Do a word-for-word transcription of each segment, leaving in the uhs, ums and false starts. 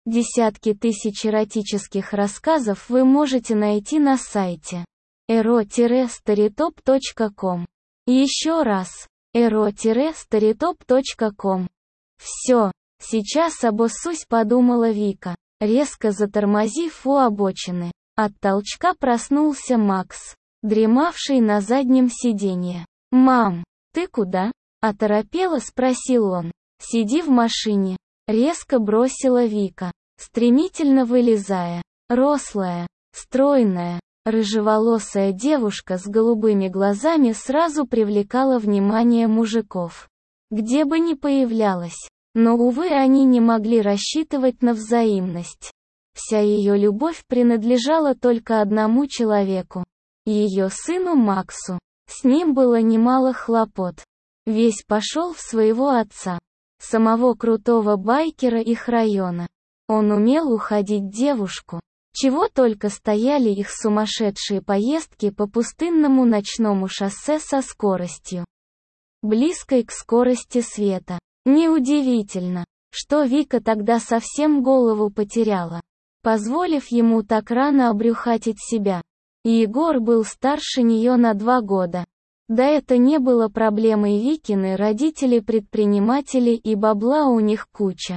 Десятки тысяч эротических рассказов вы можете найти на сайте эро старитоп точка ком. Еще раз, эро старитоп точка ком. Все, сейчас обоссусь, подумала Вика, резко затормозив у обочины. От толчка проснулся Макс, дремавший на заднем сиденье. «Мам, ты куда?» – оторопело спросил он. «Сиди в машине», – резко бросила Вика, стремительно вылезая. Рослая, стройная, рыжеволосая девушка с голубыми глазами сразу привлекала внимание мужиков. Где бы ни появлялась, но, увы, они не могли рассчитывать на взаимность. Вся ее любовь принадлежала только одному человеку – ее сыну Максу. С ним было немало хлопот. Весь пошел в своего отца, самого крутого байкера их района. Он умел уходить девушку. Чего только стояли их сумасшедшие поездки по пустынному ночному шоссе со скоростью, близкой к скорости света. Неудивительно, что Вика тогда совсем голову потеряла, позволив ему так рано обрюхатить себя. Егор был старше нее на два года. Да это не было проблемой Викины, родители предприниматели и бабла у них куча.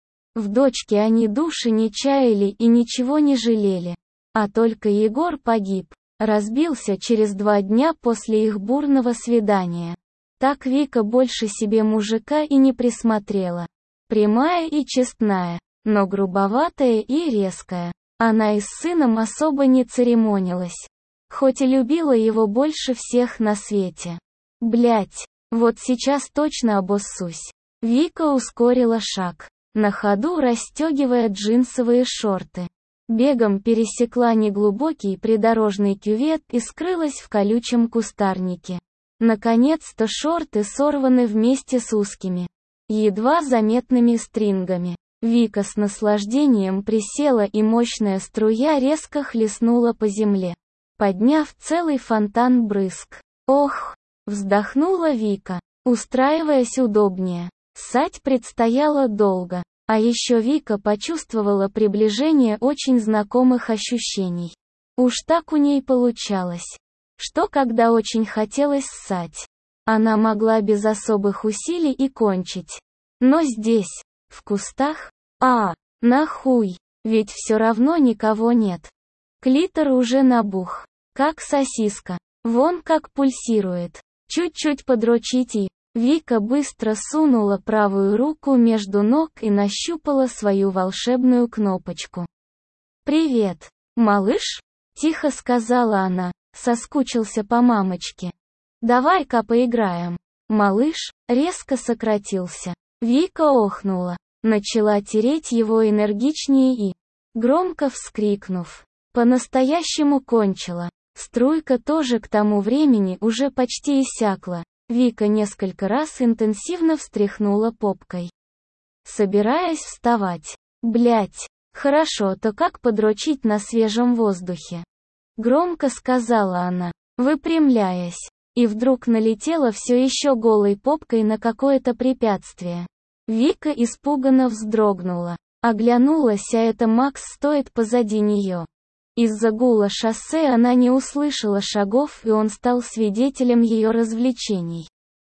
В дочке они души не чаяли и ничего не жалели. А только Егор погиб, разбился через два дня после их бурного свидания. Так Вика больше себе мужика и не присмотрела. Прямая и честная, но грубоватая и резкая. Она и с сыном особо не церемонилась. Хоть и любила его больше всех на свете. Блять, вот сейчас точно обоссусь. Вика ускорила шаг, на ходу расстегивая джинсовые шорты. Бегом пересекла неглубокий придорожный кювет и скрылась в колючем кустарнике. Наконец-то шорты сорваны вместе с узкими, едва заметными стрингами. Вика с наслаждением присела, и мощная струя резко хлестнула по земле, подняв целый фонтан брызг. «Ох!» — вздохнула Вика, устраиваясь удобнее. Ссать предстояло долго, а еще Вика почувствовала приближение очень знакомых ощущений. Уж так у ней получалось, что когда очень хотелось ссать, она могла без особых усилий и кончить. Но здесь, в кустах, а, нахуй, ведь все равно никого нет. Клитор уже набух, как сосиска, вон как пульсирует. Чуть-чуть подрочить и... Вика быстро сунула правую руку между ног и нащупала свою волшебную кнопочку. «Привет, малыш?» — тихо сказала она, соскучился по мамочке. «Давай-ка поиграем». Малыш резко сократился. Вика охнула, начала тереть его энергичнее и, громко вскрикнув, по-настоящему кончила. Струйка тоже к тому времени уже почти иссякла. Вика несколько раз интенсивно встряхнула попкой, собираясь вставать. «Блять, хорошо-то как подрочить на свежем воздухе?» Громко сказала она, выпрямляясь, и вдруг налетела все еще голой попкой на какое-то препятствие. Вика испуганно вздрогнула, оглянулась, а это Макс стоит позади нее. Из-за гула шоссе она не услышала шагов, и он стал свидетелем ее развлечений.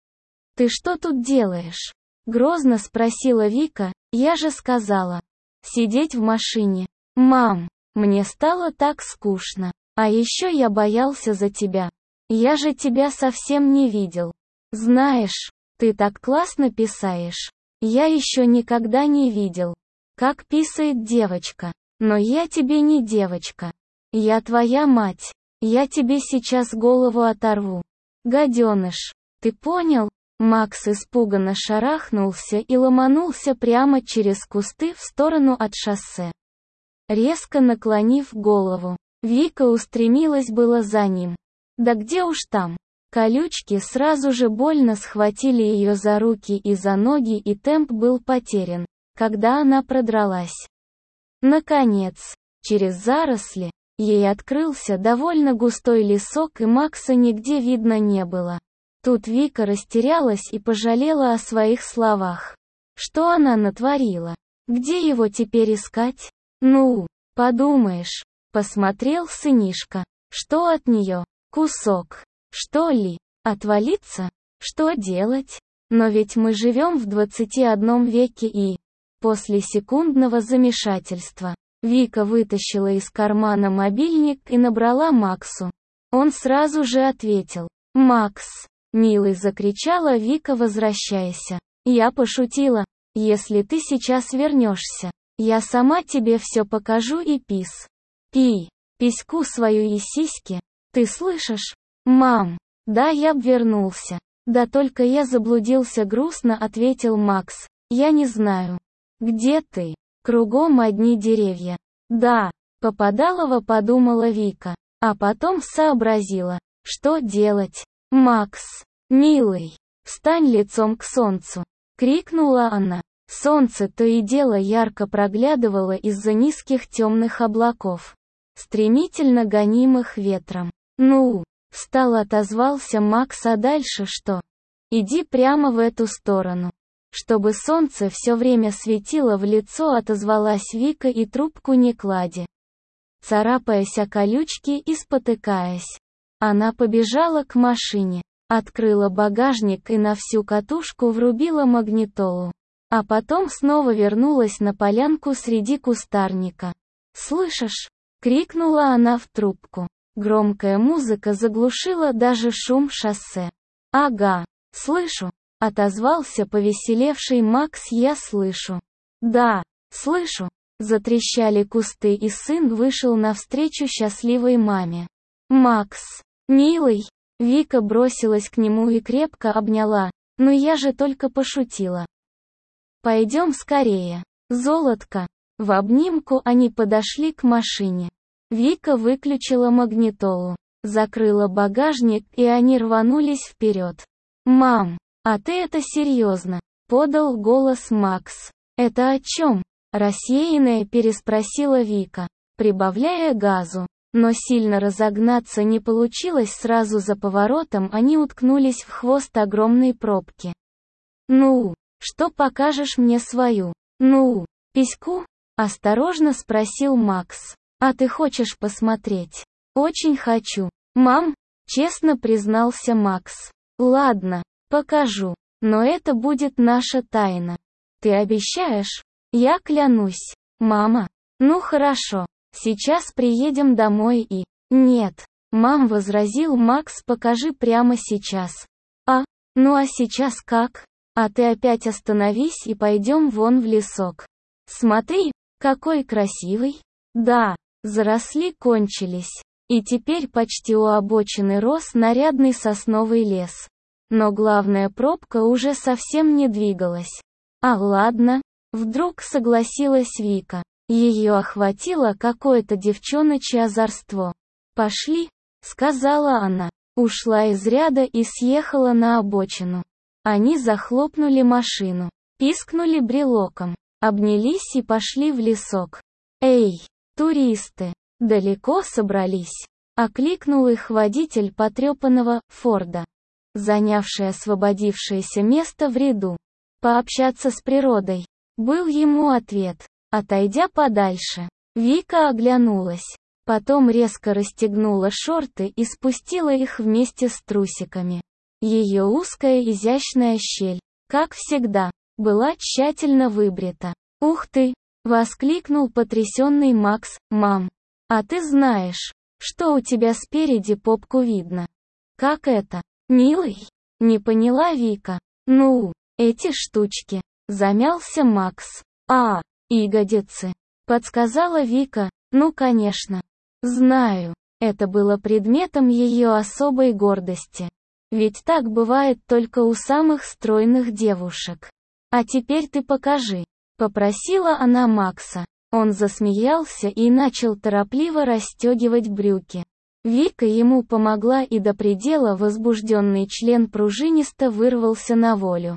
«Ты что тут делаешь?» — грозно спросила Вика. «Я же сказала, сидеть в машине». «Мам, мне стало так скучно. А еще я боялся за тебя. Я же тебя совсем не видел. Знаешь, ты так классно писаешь. Я еще никогда не видел, как писает девочка. Но я тебе не девочка. Я твоя мать. Я тебе сейчас голову оторву. Гаденыш. Ты понял?» Макс испуганно шарахнулся и ломанулся прямо через кусты в сторону от шоссе. Резко наклонив голову, Вика устремилась было за ним. Да где уж там. Колючки сразу же больно схватили ее за руки и за ноги, и темп был потерян, когда она продралась. Наконец, через заросли, ей открылся довольно густой лесок, и Макса нигде видно не было. Тут Вика растерялась и пожалела о своих словах. Что она натворила? Где его теперь искать? Ну, подумаешь. Посмотрел сынишка. Что от нее? Кусок. Что ли? Отвалиться? Что делать? Но ведь мы живем в двадцати одном веке и... После секундного замешательства, Вика вытащила из кармана мобильник и набрала Максу. Он сразу же ответил. «Макс!» «Милый!» — закричала Вика, возвращаясь. «Я пошутила. Если ты сейчас вернешься, я сама тебе все покажу и пис. Пи. Письку свою и сиськи. Ты слышишь? Мам!» «Да, я б вернулся. Да только я заблудился», — грустно ответил Макс. «Я не знаю. Где ты? Кругом одни деревья». «Да», — попадалово подумала Вика, а потом сообразила, что делать. «Макс, милый, встань лицом к солнцу!» — крикнула она. Солнце то и дело ярко проглядывало из-за низких темных облаков, стремительно гонимых ветром. «Ну, встал», — отозвался Макс, «а дальше что?» «Иди прямо в эту сторону». «Чтобы солнце все время светило в лицо», — отозвалась Вика и трубку не кладя, царапаясь о колючки и спотыкаясь. Она побежала к машине, открыла багажник и на всю катушку врубила магнитолу. А потом снова вернулась на полянку среди кустарника. «Слышишь?» — крикнула она в трубку. Громкая музыка заглушила даже шум шоссе. «Ага, слышу», — отозвался повеселевший Макс. «Я слышу». «Да, слышу», — затрещали кусты, и сын вышел навстречу счастливой маме. «Макс, милый!» Вика бросилась к нему и крепко обняла. «Ну я же только пошутила. Пойдем скорее, золотко». В обнимку они подошли к машине. Вика выключила магнитолу, закрыла багажник, и они рванулись вперед. «Мам, а ты это серьезно?» — подал голос Макс. «Это о чем?» — рассеянная переспросила Вика, прибавляя газу. Но сильно разогнаться не получилось. Сразу за поворотом они уткнулись в хвост огромной пробки. «Ну, что покажешь мне свою? Ну, письку?» — осторожно спросил Макс. «А ты хочешь посмотреть?» «Очень хочу, мам», — честно признался Макс. «Ладно, покажу, но это будет наша тайна. Ты обещаешь?» «Я клянусь, мама». «Ну хорошо. Сейчас приедем домой и...» «Нет, мам», — возразил Макс, «покажи прямо сейчас». «А, ну а сейчас как?» «А ты опять остановись и пойдем вон в лесок. Смотри, какой красивый». «Да, заросли кончились, и теперь почти у обочины рос нарядный сосновый лес. Но главная пробка уже совсем не двигалась». «А ладно», — вдруг согласилась Вика. Ее охватило какое-то девчоночье озорство. «Пошли», — сказала она, ушла из ряда и съехала на обочину. Они захлопнули машину, пискнули брелоком, обнялись и пошли в лесок. «Эй, туристы, далеко собрались?» — окликнул их водитель потрепанного Форда, занявший освободившееся место в ряду. «Пообщаться с природой», — был ему ответ. Отойдя подальше, Вика оглянулась, потом резко расстегнула шорты и спустила их вместе с трусиками. Ее узкая изящная щель, как всегда, была тщательно выбрита. «Ух ты!» — воскликнул потрясенный Макс. «Мам, а ты знаешь, что у тебя спереди попку видно?» «Как это, милый?» — не поняла Вика. «Ну, эти штучки», — замялся Макс. «А, ягодицы», — подсказала Вика. «Ну конечно. Знаю». Это было предметом ее особой гордости. Ведь так бывает только у самых стройных девушек. «А теперь ты покажи», — попросила она Макса. Он засмеялся и начал торопливо расстегивать брюки. Вика ему помогла, и до предела возбужденный член пружинисто вырвался на волю.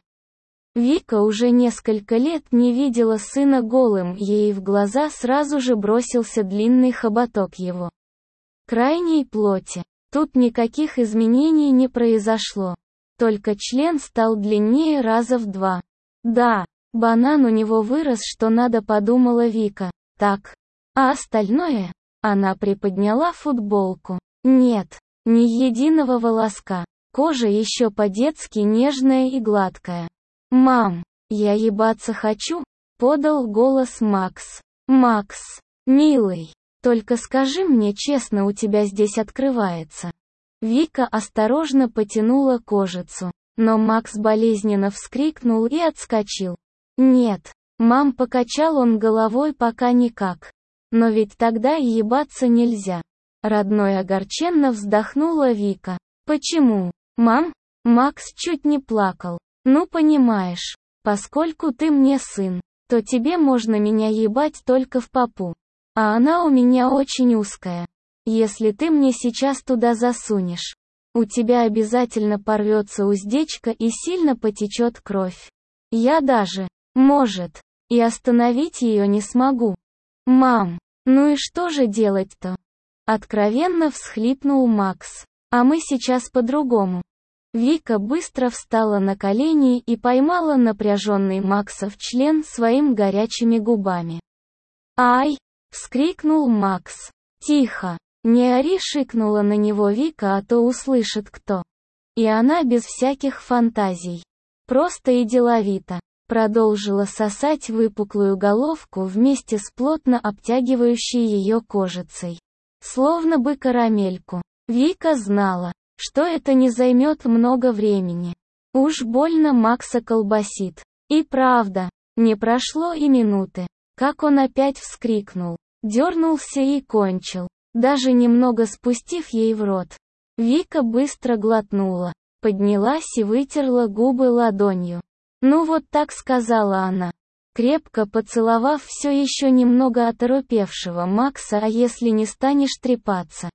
Вика уже несколько лет не видела сына голым, ей в глаза сразу же бросился длинный хоботок его крайней плоти. Тут никаких изменений не произошло. Только член стал длиннее раза в два. Да, Банан у него вырос, что надо, подумала Вика. Так. А остальное? Она приподняла футболку. Нет. Ни единого волоска. Кожа еще по-детски нежная и гладкая. «Мам, я ебаться хочу», — подал голос Макс. «Макс, милый, только скажи мне честно, у тебя здесь открывается». Вика осторожно потянула кожицу, но Макс болезненно вскрикнул и отскочил. «Нет, мам», — покачал он головой, пока никак. «Но ведь тогда и ебаться нельзя». Родной огорченно вздохнула Вика. «Почему, мам?» Макс чуть не плакал. «Ну понимаешь, поскольку ты мне сын, то тебе можно меня ебать только в попу. А она у меня очень узкая. Если ты мне сейчас туда засунешь, у тебя обязательно порвется уздечка и сильно потечет кровь. Я даже, может, и остановить ее не смогу. Мам, ну и что же делать-то?» Откровенно всхлипнул Макс. «А мы сейчас по-другому». Вика быстро встала на колени и поймала напряженный Максов член своими горячими губами. «Ай!» — вскрикнул Макс. «Тихо! Не ори!» — шикнула на него Вика, а то услышит кто. И она без всяких фантазий, просто и деловито, продолжила сосать выпуклую головку вместе с плотно обтягивающей ее кожицей. Словно бы карамельку. Вика знала, что это не займет много времени. Уж больно Макса колбасит. И правда, не прошло и минуты, как он опять вскрикнул, дернулся и кончил, даже немного спустив ей в рот. Вика быстро глотнула, поднялась и вытерла губы ладонью. «Ну вот так», — сказала она, крепко поцеловав все еще немного оторопевшего Макса. «А если не станешь трепаться?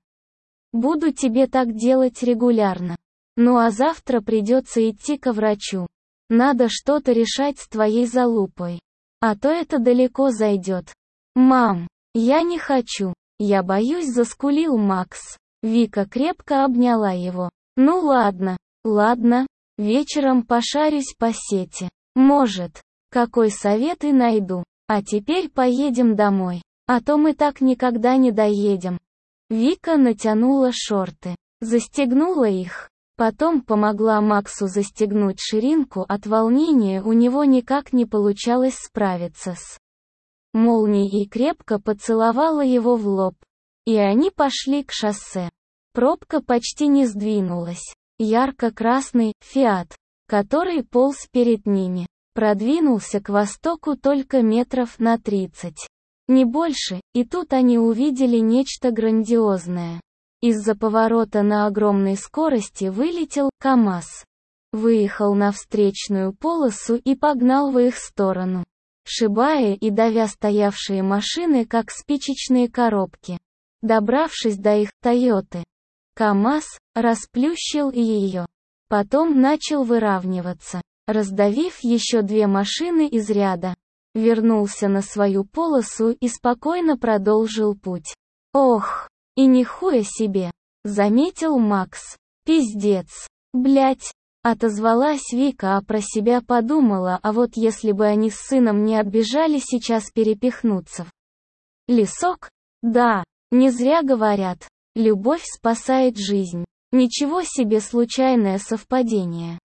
Буду тебе так делать регулярно. Ну а завтра придется идти ко врачу. Надо что-то решать с твоей залупой. А то это далеко зайдет». «Мам, я не хочу, я боюсь», — заскулил Макс. Вика крепко обняла его. «Ну ладно, ладно, вечером пошарюсь по сети. Может, какой совет и найду. А теперь поедем домой. А то мы так никогда не доедем». Вика натянула шорты, застегнула их, потом помогла Максу застегнуть ширинку. От волнения у него никак не получалось справиться с молнией и крепко поцеловала его в лоб. И они пошли к шоссе. Пробка почти не сдвинулась. Ярко-красный «Фиат», который полз перед ними, продвинулся к востоку только метров на тридцать. Не больше, и тут они увидели нечто грандиозное. Из-за поворота на огромной скорости вылетел КамАЗ. Выехал на встречную полосу и погнал в их сторону, шибая и давя стоявшие машины как спичечные коробки. Добравшись до их «Тойоты», КамАЗ расплющил и ее. Потом начал выравниваться, раздавив еще две машины из ряда. Вернулся на свою полосу и спокойно продолжил путь. «Ох, и нихуя себе!» — заметил Макс. «Пиздец! Блять!» — отозвалась Вика, а про себя подумала: а вот если бы они с сыном не отбежали сейчас перепихнуться в лесок? Да, не зря говорят, любовь спасает жизнь. Ничего себе случайное совпадение.